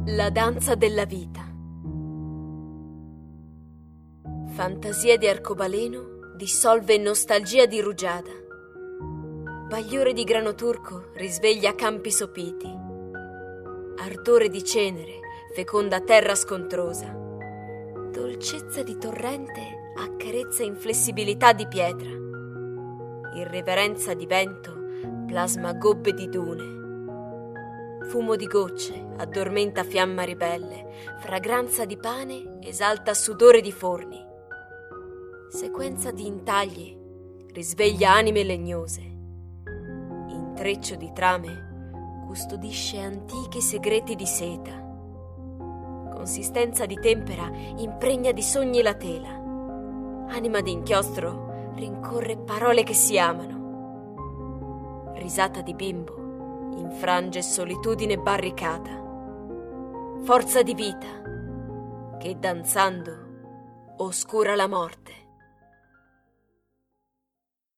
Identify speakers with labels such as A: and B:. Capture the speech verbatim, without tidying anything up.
A: La danza della vita. Fantasia di arcobaleno dissolve in nostalgia di rugiada. Bagliore di grano turco risveglia campi sopiti. Ardore di cenere feconda terra scontrosa. Dolcezza di torrente accarezza inflessibilità di pietra. Irreverenza di vento plasma gobbe di dune. Fumo di gocce addormenta fiamma ribelle, fragranza di pane esalta sudore di forni. Sequenza di intagli risveglia anime legnose. Intreccio di trame custodisce antichi segreti di seta. Consistenza di tempera impregna di sogni la tela. Anima di inchiostro rincorre parole che si amano. Risata di bimbo infrange solitudine barricata. Forza di vita che danzando oscura la morte.